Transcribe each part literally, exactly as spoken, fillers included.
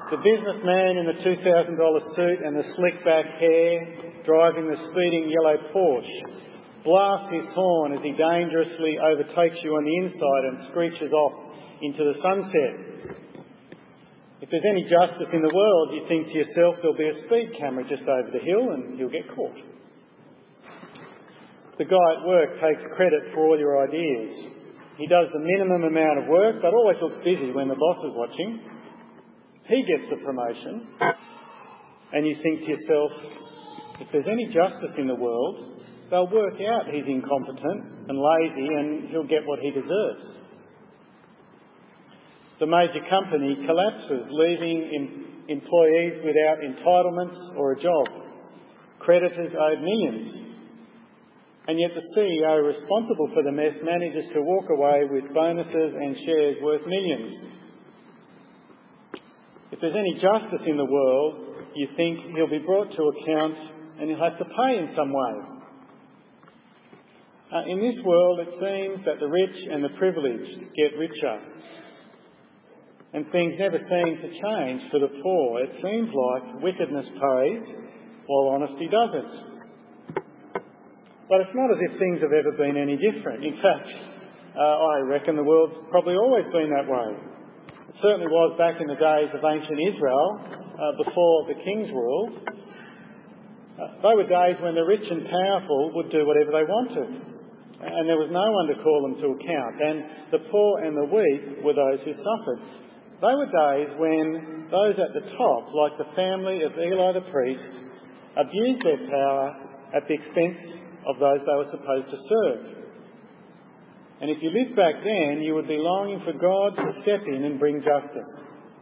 The businessman in the two thousand dollars suit and the slick-back hair, driving the speeding yellow Porsche, blasts his horn as he dangerously overtakes you on the inside and screeches off into the sunset. If there's any justice in the world, you think to yourself there'll be a speed camera just over the hill and you'll get caught. The guy at work takes credit for all your ideas. He does the minimum amount of work but always looks busy when the boss is watching. He gets the promotion and you think to yourself, if there's any justice in the world, they'll work out he's incompetent and lazy and he'll get what he deserves. The major company collapses, leaving em- employees without entitlements or a job. Creditors owed millions. And yet the C E O responsible for the mess manages to walk away with bonuses and shares worth millions. If there's any justice in the world, you think he'll be brought to account and he'll have to pay in some way. Uh, in this world, it seems that the rich and the privileged get richer. And things never seem to change for the poor. It seems like wickedness pays while honesty doesn't. But it's not as if things have ever been any different. In fact, uh, I reckon the world's probably always been that way. It certainly was back in the days of ancient Israel, uh, before the kings ruled. Uh, they were days when the rich and powerful would do whatever they wanted, and there was no one to call them to account, and the poor and the weak were those who suffered. They were days when those at the top, like the family of Eli the priest, abused their power at the expense of those they were supposed to serve. And if you lived back then, you would be longing for God to step in and bring justice.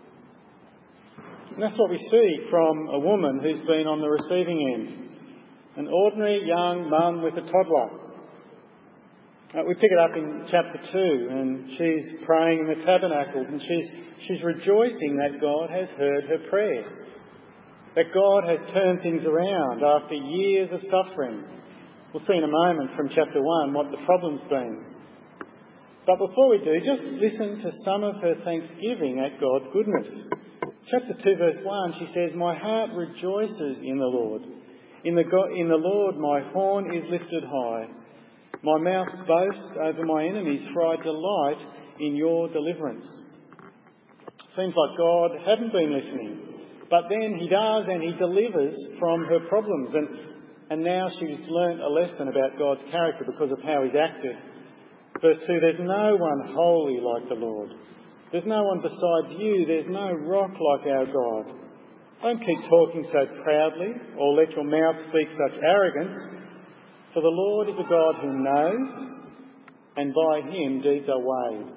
And that's what we see from a woman who's been on the receiving end. An ordinary young mum with a toddler. Uh, we pick it up in chapter two, and she's praying in the tabernacle, and she's, she's rejoicing that God has heard her prayer. That God has turned things around after years of suffering. We'll see in a moment from chapter one what the problem's been. But before we do, just listen to some of her thanksgiving at God's goodness. Chapter two, verse one, she says, "My heart rejoices in the Lord. In the, God, in the Lord my horn is lifted high. My mouth boasts over my enemies, for I delight in your deliverance." Seems like God hadn't been listening. But then he does, and he delivers from her problems. And, and now she's learnt a lesson about God's character because of how he's acted. Verse two, "There's no one holy like the Lord. There's no one besides you. There's no rock like our God. Don't keep talking so proudly or let your mouth speak such arrogance. For the Lord is a God who knows, and by him deeds are weighed."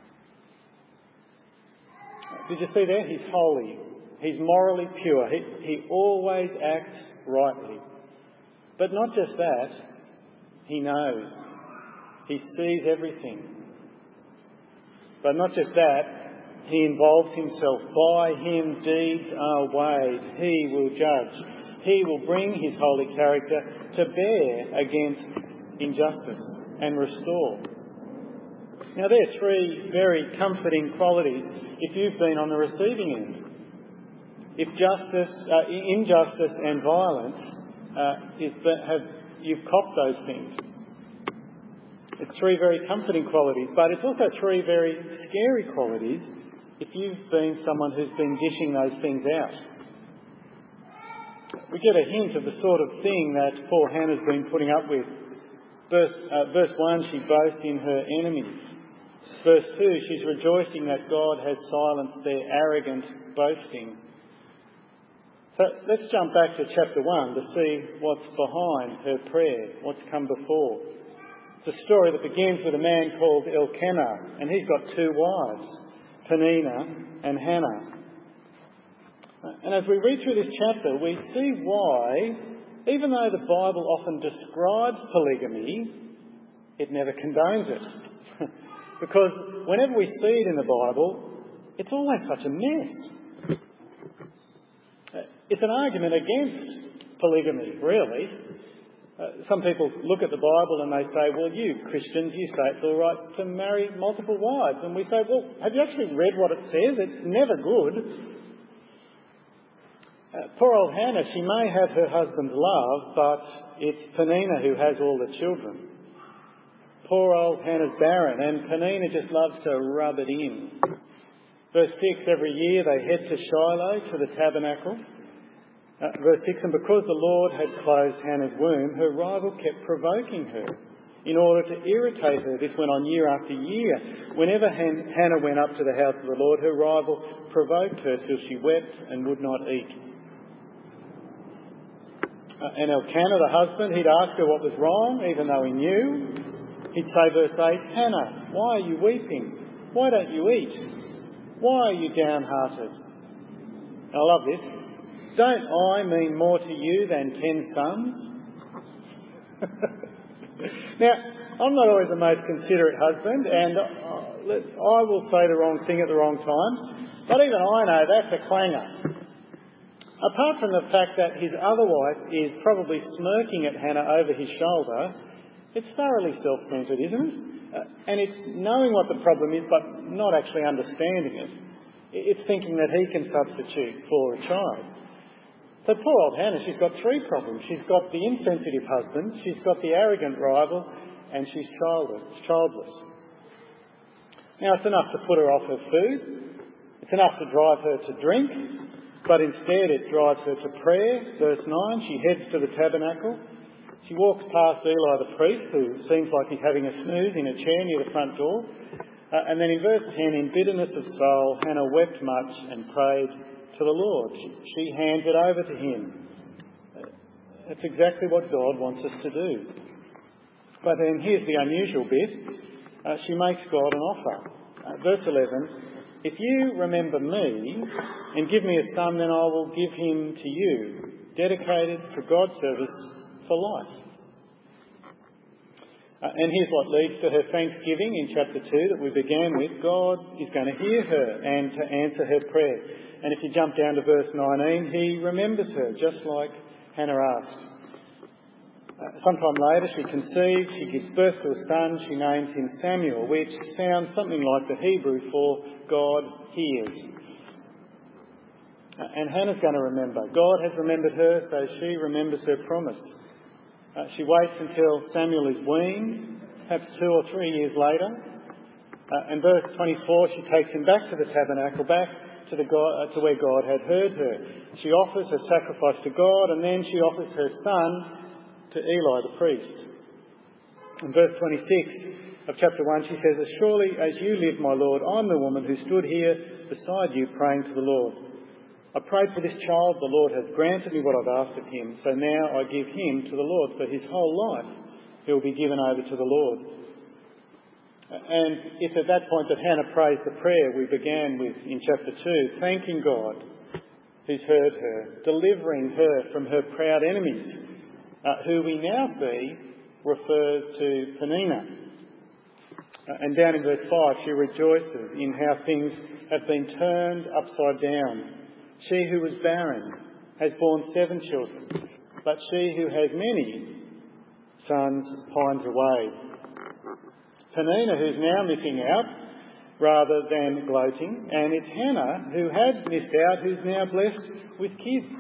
Did you see there? He's holy. He's morally pure. He, he always acts rightly. But not just that, he knows. He sees everything. But not just that, he involves himself. By him deeds are weighed. He will judge. He will bring his holy character to bear against injustice and restore. Now, there are three very comforting qualities if you've been on the receiving end. If justice, uh, injustice and violence uh, is have you've copped those things. It's three very comforting qualities, but it's also three very scary qualities if you've been someone who's been dishing those things out. We get a hint of the sort of thing that poor Hannah's been putting up with. Verse, uh, verse one, she boasts in her enemies. Verse two, she's rejoicing that God has silenced their arrogant boasting. So let's jump back to chapter one to see what's behind her prayer, what's come before. It's a story that begins with a man called Elkanah, and he's got two wives, Peninnah and Hannah. And as we read through this chapter, we see why, even though the Bible often describes polygamy, it never condones it. Because whenever we see it in the Bible, it's always such a mess. It's an argument against polygamy, really. Uh, some people look at the Bible and they say, well, you Christians, you say it's all right to marry multiple wives. And we say, well, have you actually read what it says? It's never good. Uh, poor old Hannah, she may have her husband's love, but it's Peninnah who has all the children. Poor old Hannah's barren, and Peninnah just loves to rub it in. Verse six, every year they head to Shiloh, to the tabernacle. Uh, verse six, and because the Lord had closed Hannah's womb, her rival kept provoking her in order to irritate her. This went on year after year. Whenever Han- Hannah went up to the house of the Lord, her rival provoked her till she wept and would not eat. Uh, and Elkanah, the husband, he'd ask her what was wrong, even though he knew. He'd say, verse eight, Hannah, why are you weeping? Why don't you eat? Why are you downhearted? I love this. Don't I mean more to you than ten sons? Now, I'm not always the most considerate husband, and I will say the wrong thing at the wrong time, but even I know that's a clanger. Apart from the fact that his other wife is probably smirking at Hannah over his shoulder, it's thoroughly self-centred, isn't it? Uh, and it's knowing what the problem is, but not actually understanding it. It's thinking that he can substitute for a child. So poor old Hannah, she's got three problems. She's got the insensitive husband, she's got the arrogant rival, and she's childless. childless. Now, it's enough to put her off her food. It's enough to drive her to drink, but instead it drives her to prayer. Verse nine, she heads to the tabernacle. She walks past Eli the priest, who seems like he's having a snooze in a chair near the front door. Uh, and then in verse ten, in bitterness of soul, Hannah wept much and prayed to the Lord. She, she hands it over to him. That's exactly what God wants us to do. But then here's the unusual bit. Uh, she makes God an offer. Uh, verse eleven, if you remember me and give me a son, then I will give him to you, dedicated for God's service for life. Uh, and here's what leads to her thanksgiving in chapter two that we began with. God is going to hear her and to answer her prayer. And if you jump down to verse nineteen, he remembers her, just like Hannah asked. Uh, sometime later she conceives, she gives birth to a son, she names him Samuel, which sounds something like the Hebrew for God hears. Uh, and Hannah's going to remember. God has remembered her, so she remembers her promise. Uh, she waits until Samuel is weaned, perhaps two or three years later. Uh, and verse twenty-four, she takes him back to the tabernacle, back to, the God, uh, to where God had heard her. She offers her sacrifice to God, and then she offers her son to Eli the priest. In verse twenty-six of chapter one, she says, as surely as you live, my Lord, I'm the woman who stood here beside you praying to the Lord. I prayed for this child, the Lord has granted me what I've asked of him, so now I give him to the Lord. For his whole life he will be given over to the Lord. And it's at that point that Hannah prays the prayer we began with in chapter two, thanking God who's heard her, delivering her from her proud enemies, uh, who we now see refers to Peninnah. Uh, and down in verse five, she rejoices in how things have been turned upside down. She who was barren has borne seven children, but she who has many sons pines away. Peninnah, who's now missing out rather than gloating, and it's Hannah, who had missed out, who's now blessed with kids.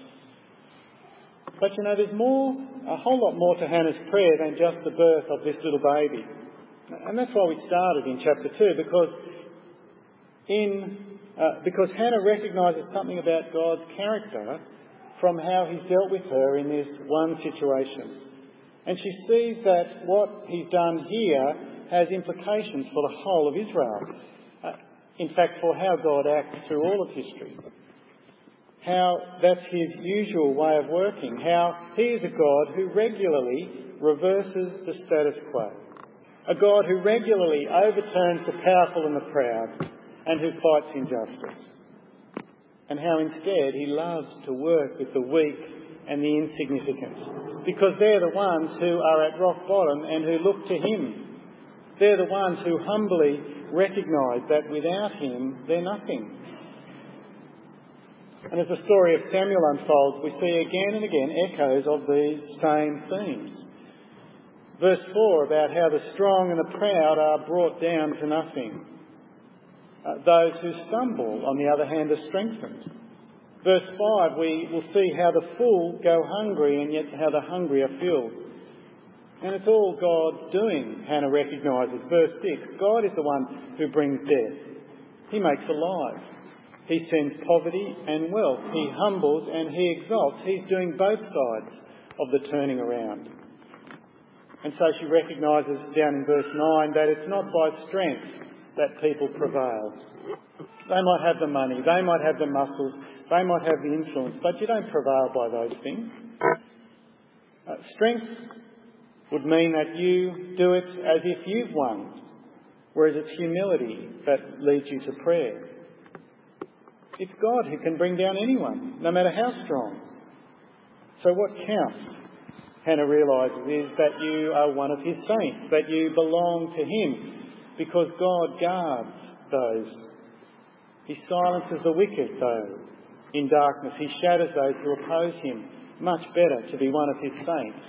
But you know, there's more, a whole lot more to Hannah's prayer than just the birth of this little baby. And that's why we started in chapter two, because in Uh, because Hannah recognises something about God's character from how he's dealt with her in this one situation. And she sees that what he's done here has implications for the whole of Israel. Uh, in fact, for how God acts through all of history. How that's his usual way of working. How he is a God who regularly reverses the status quo. A God who regularly overturns the powerful and the proud, and who fights injustice. And how instead he loves to work with the weak and the insignificant, because they're the ones who are at rock bottom and who look to him. They're the ones who humbly recognise that without him they're nothing. And as the story of Samuel unfolds, we see again and again echoes of these same themes. Verse four about how the strong and the proud are brought down to nothing. Uh, those who stumble, on the other hand, are strengthened. Verse five, we will see how the full go hungry and yet how the hungry are filled. And it's all God doing, Hannah recognises. Verse six, God is the one who brings death. He makes alive. He sends poverty and wealth. He humbles and he exalts. He's doing both sides of the turning around. And so she recognises down in verse nine that it's not by strength that people prevail. They might have the money, they might have the muscles, they might have the influence, but you don't prevail by those things. Uh, strength would mean that you do it as if you've won, whereas it's humility that leads you to prayer. It's God who can bring down anyone, no matter how strong. So what counts, Hannah realises, is that you are one of his saints, that you belong to him, because God guards those. He silences the wicked, though, in darkness. He shatters those who oppose him. Much better to be one of his saints.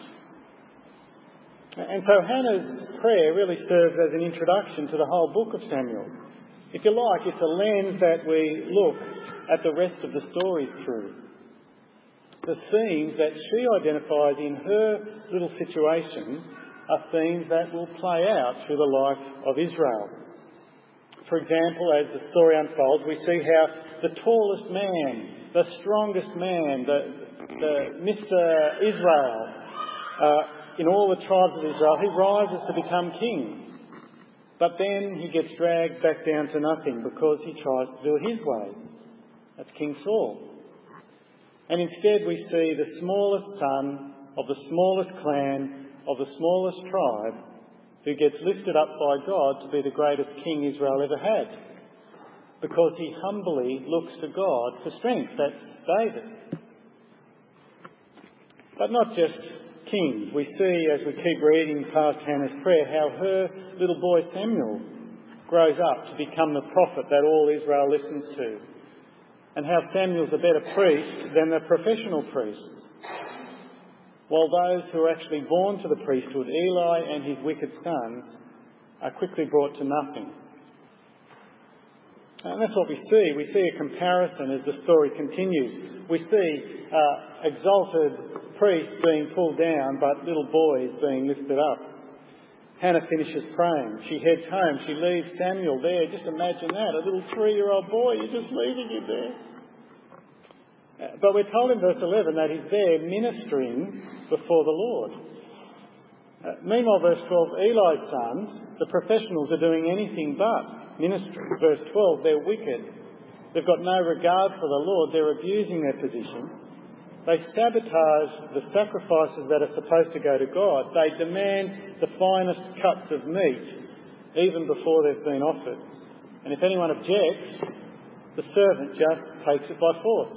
And so Hannah's prayer really serves as an introduction to the whole book of Samuel. If you like, it's a lens that we look at the rest of the story through. The themes that she identifies in her little situation are themes that will play out through the life of Israel. For example, as the story unfolds, we see how the tallest man, the strongest man, the, the Mister Israel, uh, in all the tribes of Israel, he rises to become king. But then he gets dragged back down to nothing because he tries to do it his way. That's King Saul. And instead we see the smallest son of the smallest clan, of the smallest tribe, who gets lifted up by God to be the greatest king Israel ever had. Because he humbly looks to God for strength. That's David. But not just kings. We see, as we keep reading past Hannah's prayer, how her little boy Samuel grows up to become the prophet that all Israel listens to. And how Samuel's a better priest than the professional priests. While those who are actually born to the priesthood, Eli and his wicked sons, are quickly brought to nothing. And that's what we see. We see a comparison as the story continues. We see uh, exalted priests being pulled down, but little boys being lifted up. Hannah finishes praying. She heads home. She leaves Samuel there. Just imagine that, a little three-year-old boy, you're just leaving him there. Uh, but we're told in verse eleven that he's there ministering before the Lord. Uh, meanwhile, verse twelve, Eli's sons, the professionals, are doing anything but ministry. Verse twelve, they're wicked. They've got no regard for the Lord. They're abusing their position. They sabotage the sacrifices that are supposed to go to God. They demand the finest cuts of meat even before they've been offered. And if anyone objects, the servant just takes it by force.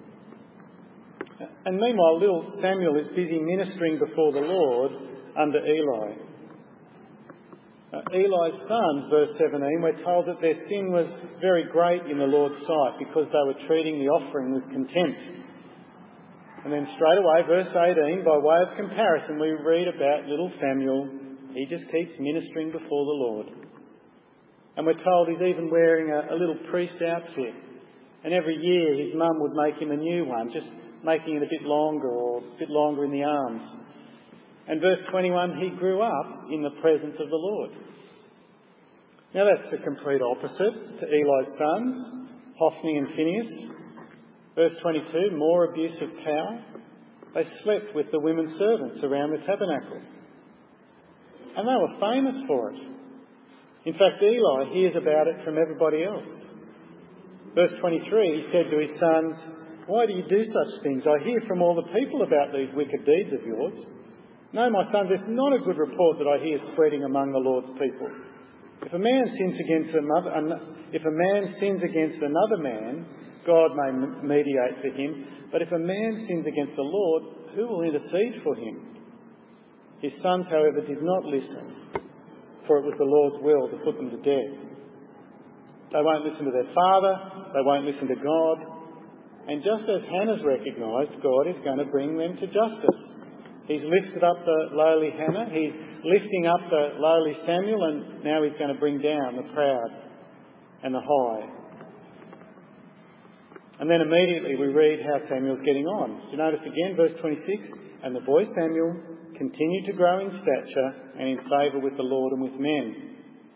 And meanwhile, little Samuel is busy ministering before the Lord under Eli. Uh, Eli's sons, verse seventeen, we're told that their sin was very great in the Lord's sight because they were treating the offering with contempt. And then straight away, verse eighteen, by way of comparison, we read about little Samuel. He just keeps ministering before the Lord. And we're told he's even wearing a, a little priest outfit. And every year his mum would make him a new one, just making it a bit longer or a bit longer in the arms. And verse twenty-one, he grew up in the presence of the Lord. Now that's the complete opposite to Eli's sons, Hophni and Phinehas. Verse twenty-two, more abuse of power. They slept with the women servants around the tabernacle. And they were famous for it. In fact, Eli hears about it from everybody else. Verse twenty-three, he said to his sons, why do you do such things? I hear from all the people about these wicked deeds of yours. No, my sons, it's not a good report that I hear spreading among the Lord's people. If a man sins against another, if a man sins against another man, God may mediate for him, but if a man sins against the Lord, who will intercede for him? His sons, however, did not listen, for it was the Lord's will to put them to death. They won't listen to their father, they won't listen to God, and just as Hannah's recognised, God is going to bring them to justice. He's lifted up the lowly Hannah, he's lifting up the lowly Samuel, and now he's going to bring down the proud and the high. And then immediately we read how Samuel's getting on. Do you notice again, verse twenty-six? And the boy Samuel continued to grow in stature and in favour with the Lord and with men.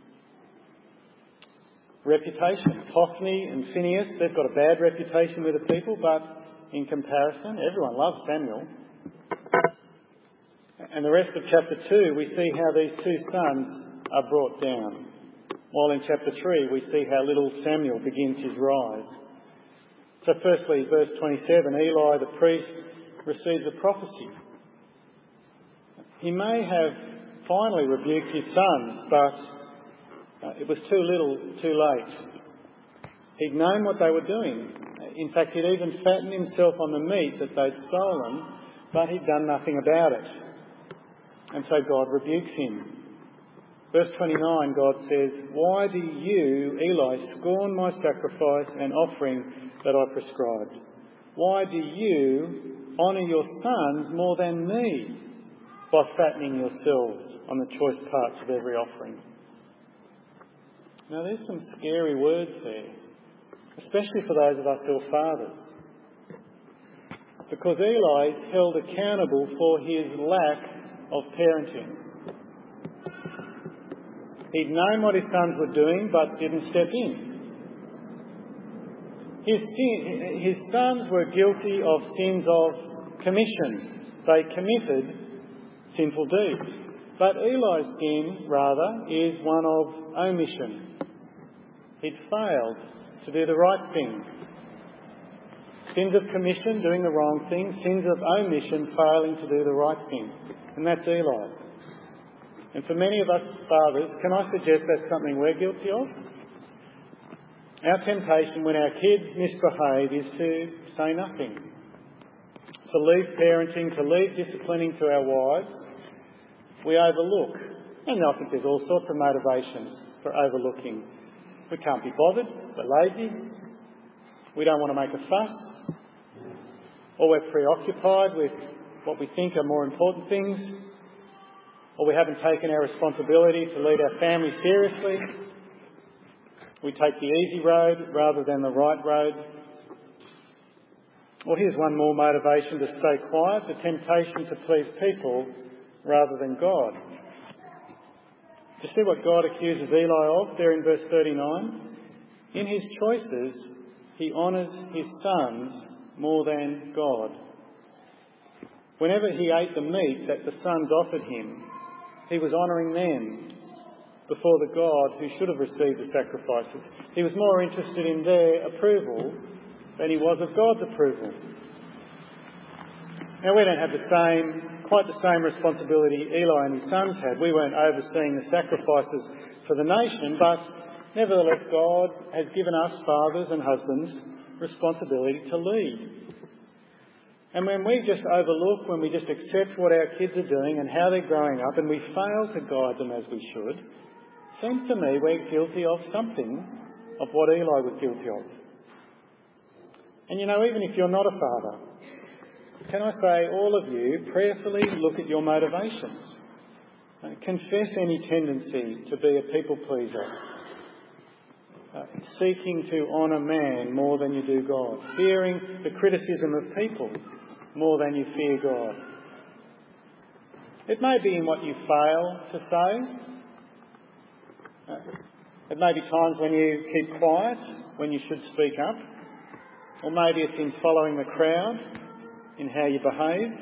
Reputation. Hophni and Phinehas, they've got a bad reputation with the people, but in comparison, everyone loves Samuel. And the rest of chapter two, we see how these two sons are brought down. While in chapter three, we see how little Samuel begins his rise. So firstly, verse twenty-seven, Eli the priest receives a prophecy. He may have finally rebuked his sons, but uh, it was too little, too late. He'd known what they were doing. In fact, he'd even fattened himself on the meat that they'd stolen, but he'd done nothing about it. And so God rebukes him. Verse twenty-nine, God says, "Why do you, Eli, scorn my sacrifice and offering that I prescribed? Why do you honour your sons more than me by fattening yourselves on the choice parts of every offering?" Now there's some scary words there, especially for those of us who are fathers. Because Eli is held accountable for his lack of parenting. He'd known what his sons were doing, but didn't step in. His, sin, his sons were guilty of sins of commission. They committed sinful deeds. But Eli's sin, rather, is one of omission. He'd failed to do the right thing. Sins of commission, doing the wrong thing. Sins of omission, failing to do the right thing. And that's Eli. And for many of us fathers, can I suggest that's something we're guilty of? Our temptation when our kids misbehave is to say nothing, to leave parenting, to leave disciplining to our wives. We overlook. And I think there's all sorts of motivations for overlooking. We can't be bothered, we're lazy, we don't want to make a fuss, or we're preoccupied with what we think are more important things, or we haven't taken our responsibility to lead our family seriously. We take the easy road rather than the right road. Or here's one more motivation to stay quiet, the temptation to please people rather than God. Do you see what God accuses Eli of there in verse thirty-nine? In his choices, he honours his sons more than God. Whenever he ate the meat that the sons offered him, he was honouring them before the God who should have received the sacrifices. He was more interested in their approval than he was of God's approval. Now, we don't have the same, quite the same responsibility Eli and his sons had. We weren't overseeing the sacrifices for the nation, but nevertheless God has given us fathers and husbands responsibility to lead. And when we just overlook, when we just accept what our kids are doing and how they're growing up, and we fail to guide them as we should, seems to me we're guilty of something of what Eli was guilty of. And you know, even if you're not a father, can I say, all of you, prayerfully look at your motivations. Uh, confess any tendency to be a people pleaser, uh, seeking to honour man more than you do God, fearing the criticism of people more than you fear God. It may be in what you fail to say. Uh, it may be times when you keep quiet, when you should speak up. Or maybe it's in following the crowd, in how you behave.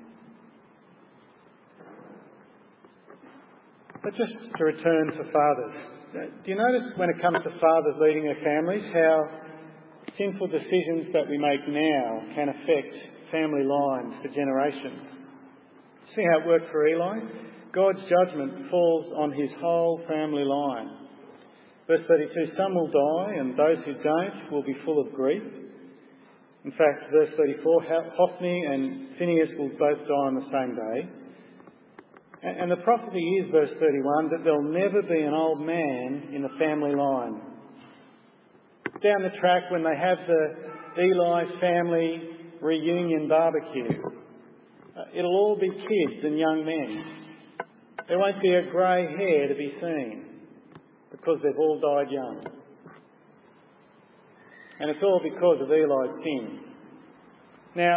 But just to return to fathers, uh, do you notice when it comes to fathers leading their families, how sinful decisions that we make now can affect family lines for generations? See how it worked for Eli? God's judgment falls on his whole family line. Verse thirty-two, some will die and those who don't will be full of grief. In fact, verse thirty-four, Hophni and Phinehas will both die on the same day. And the prophecy is, verse thirty-one, that there'll never be an old man in the family line. Down the track, when they have the Eli family reunion barbecue, it'll all be kids and young men. There won't be a grey hair to be seen because they've all died young. And it's all because of Eli's sin. Now,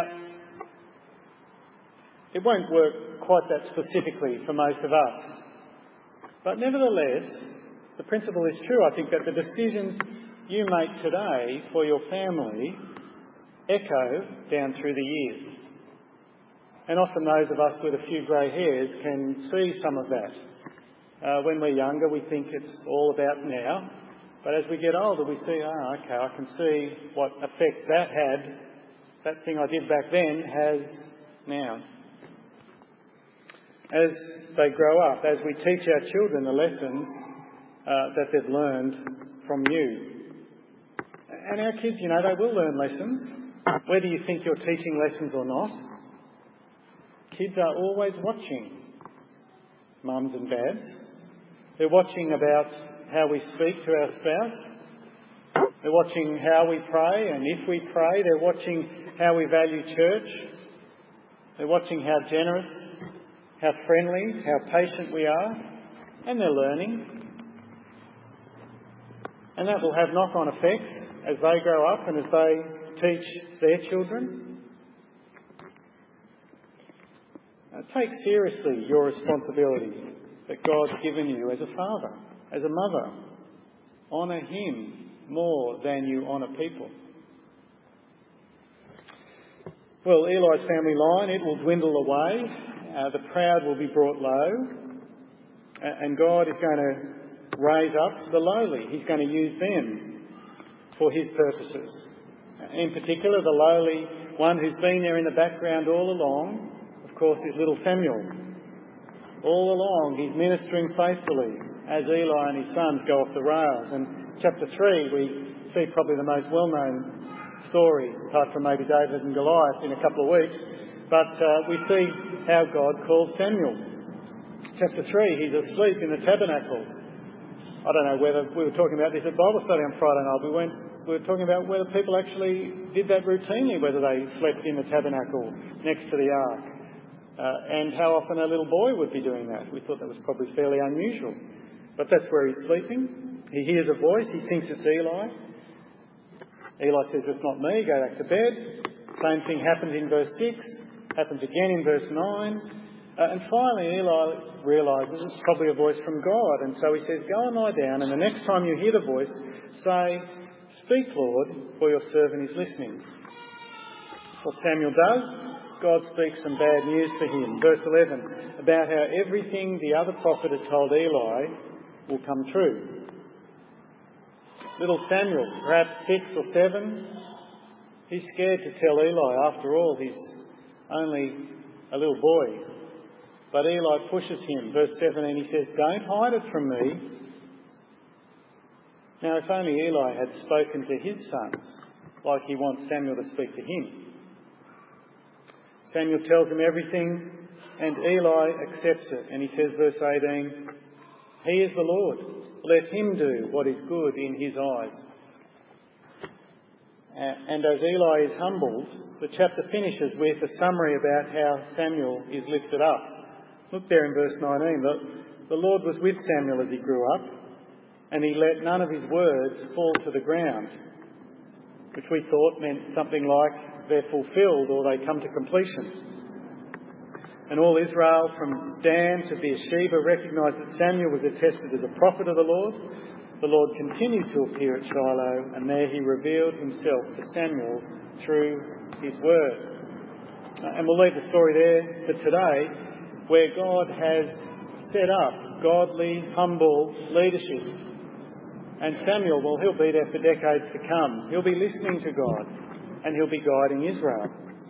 it won't work quite that specifically for most of us. But nevertheless, the principle is true, I think, that the decisions you make today for your family echo down through the years. And often those of us with a few grey hairs can see some of that. Uh, when we're younger, we think it's all about now. But as we get older, we see, oh, okay, I can see what effect that had, that thing I did back then has now. As they grow up, as we teach our children the lessons uh, that they've learned from you. And our kids, you know, they will learn lessons, whether you think you're teaching lessons or not. Kids are always watching, mums and dads. They're watching about how we speak to our spouse. They're watching how we pray, and if we pray, they're watching how we value church. They're watching how generous, how friendly, how patient we are, and they're learning. And that will have knock-on effects as they grow up and as they teach their children. Now, take seriously your responsibility that God's given you as a father, as a mother. Honour Him more than you honour people. Well, Eli's family line, it will dwindle away. Uh, the proud will be brought low. Uh, and God is going to raise up the lowly. He's going to use them for His purposes. In particular, the lowly one who's been there in the background all along, of course, is little Samuel. All along, he's ministering faithfully as Eli and his sons go off the rails. And chapter three, we see probably the most well-known story, apart from maybe David and Goliath in a couple of weeks. But uh, we see how God calls Samuel. Chapter three, he's asleep in the tabernacle. I don't know whether we were talking about this at Bible study on Friday night. We went, we were talking about whether people actually did that routinely, whether they slept in the tabernacle next to the ark. Uh, and how often a little boy would be doing that. We thought that was probably fairly unusual. But that's where he's sleeping. He hears a voice. He thinks it's Eli. Eli says, it's not me. Go back to bed. Same thing happens in verse six. Happens again in verse nine. Uh, and finally, Eli realises it's probably a voice from God. And so he says, go and lie down. And the next time you hear the voice, say, speak, Lord, for your servant is listening. What Samuel does, God speaks some bad news to him. Verse eleven, about how everything the other prophet had told Eli will come true. Little Samuel, perhaps six or seven, he's scared to tell Eli. After all, he's only a little boy. But Eli pushes him. Verse seventeen, he says, don't hide it from me. Now, if only Eli had spoken to his sons like he wants Samuel to speak to him. Samuel tells him everything, and Eli accepts it. And he says, verse eighteen, he is the Lord. Let him do what is good in his eyes. And as Eli is humbled, the chapter finishes with a summary about how Samuel is lifted up. Look there in verse nineteen. The, the Lord was with Samuel as he grew up, and he let none of his words fall to the ground, which we thought meant something like they're fulfilled or they come to completion. And all Israel from Dan to Beersheba recognised that Samuel was attested as a prophet of the Lord. The Lord continued to appear at Shiloh, and there he revealed himself to Samuel through his word. And we'll leave the story there for today, where God has set up godly, humble leadership. And Samuel, well, he'll be there for decades to come. He'll be listening to God, and he'll be guiding Israel.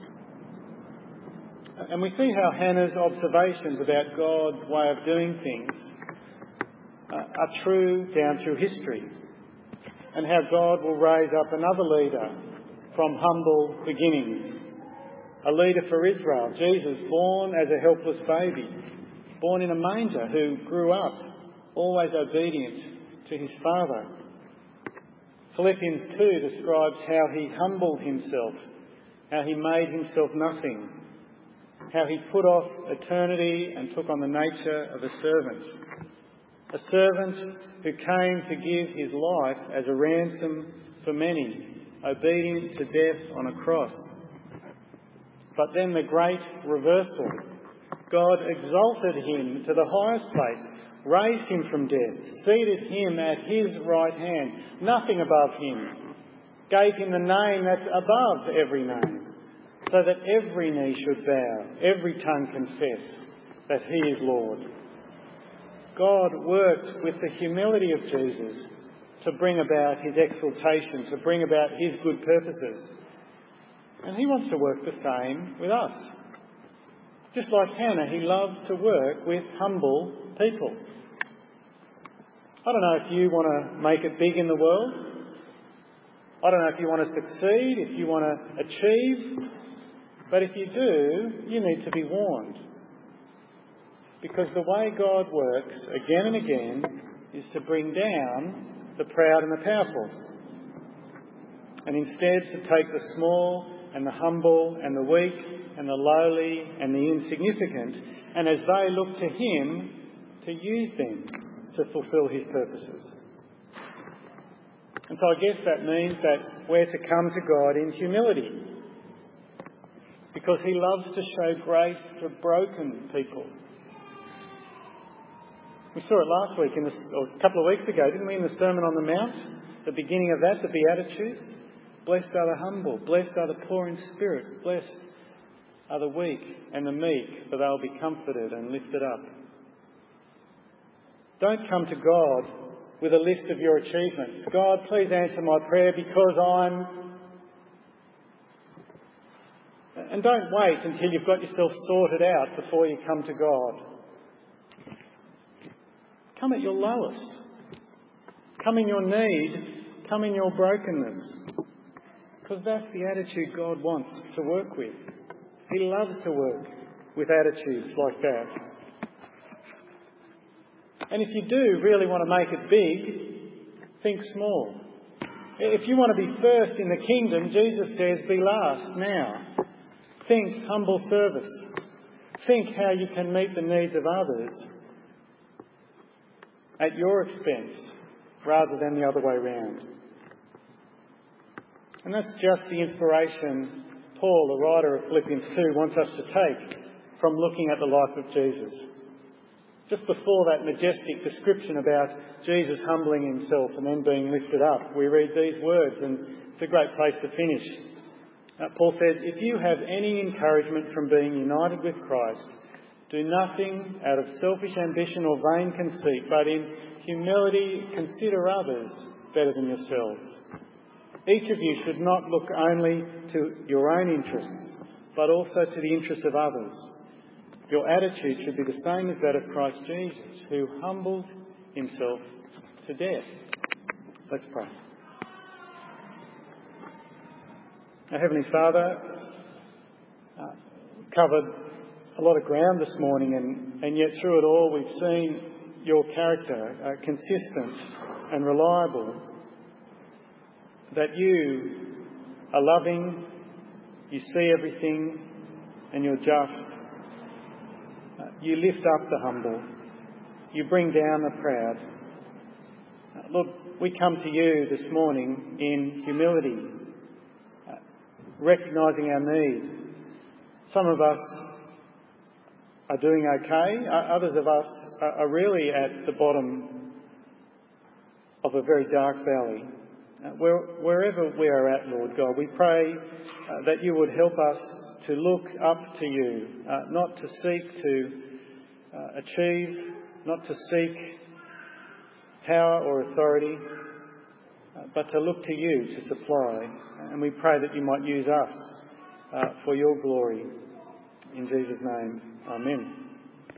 And we see how Hannah's observations about God's way of doing things are true down through history, and how God will raise up another leader from humble beginnings. A leader for Israel, Jesus, born as a helpless baby, born in a manger, who grew up always obedient to his Father. Philippians two describes how he humbled himself, how he made himself nothing, how he put off eternity and took on the nature of a servant. A servant who came to give his life as a ransom for many. obedient to death on a cross. But then the great reversal. God exalted him to the highest place, raised him from death, seated him at his right hand, nothing above him, gave him the name that's above every name, so that every knee should bow, every tongue confess that he is Lord. God worked with the humility of Jesus to bring about his exaltation, to bring about his good purposes. And he wants to work the same with us. Just like Hannah, he loved to work with humble people. I don't know if you want to make it big in the world. I don't know if you want to succeed, if you want to achieve. But if you do, you need to be warned. Because the way God works again and again is to bring down the proud and the powerful. And instead to take the small and the humble and the weak and the lowly and the insignificant, and as they look to him, to use them to fulfil his purposes. And so I guess that means that we're to come to God in humility, because he loves to show grace to broken people. We saw it last week, in the, or a couple of weeks ago, didn't we, in the Sermon on the Mount? The beginning of that, the Beatitudes. Blessed are the humble, blessed are the poor in spirit, blessed are the weak and the meek, for they'll be comforted and lifted up. Don't come to God with a list of your achievements. God, please answer my prayer because I'm... And don't wait until you've got yourself sorted out before you come to God. Come at your lowest. Come in your need. Come in your brokenness. Because that's the attitude God wants to work with. He loves to work with attitudes like that. And if you do really want to make it big, think small. If you want to be first in the kingdom, Jesus says, be last now. Think humble service. Think how you can meet the needs of others at your expense rather than the other way round. And that's just the inspiration Paul, the writer of Philippians two, wants us to take from looking at the life of Jesus. Just before that majestic description about Jesus humbling himself and then being lifted up, we read these words, and it's a great place to finish. Uh, Paul says, if you have any encouragement from being united with Christ, do nothing out of selfish ambition or vain conceit, but in humility consider others better than yourselves. Each of you should not look only to your own interests, but also to the interests of others. Your attitude should be the same as that of Christ Jesus, who humbled himself to death. Let's pray. Our Heavenly Father, uh, covered a lot of ground this morning, and, and yet through it all we've seen your character uh, consistent and reliable. That you are loving, you see everything, and you're just. Uh, you lift up the humble. You bring down the proud. Uh, Lord, we come to you this morning in humility, uh, recognising our need. Some of us are doing okay. Uh, others of us are, are really at the bottom of a very dark valley. Uh, where, wherever we are at, Lord God, we pray uh, that you would help us to look up to you, uh, not to seek to uh, achieve, not to seek power or authority, uh, but to look to you to supply. And we pray that you might use us uh, for your glory. In Jesus' name, amen.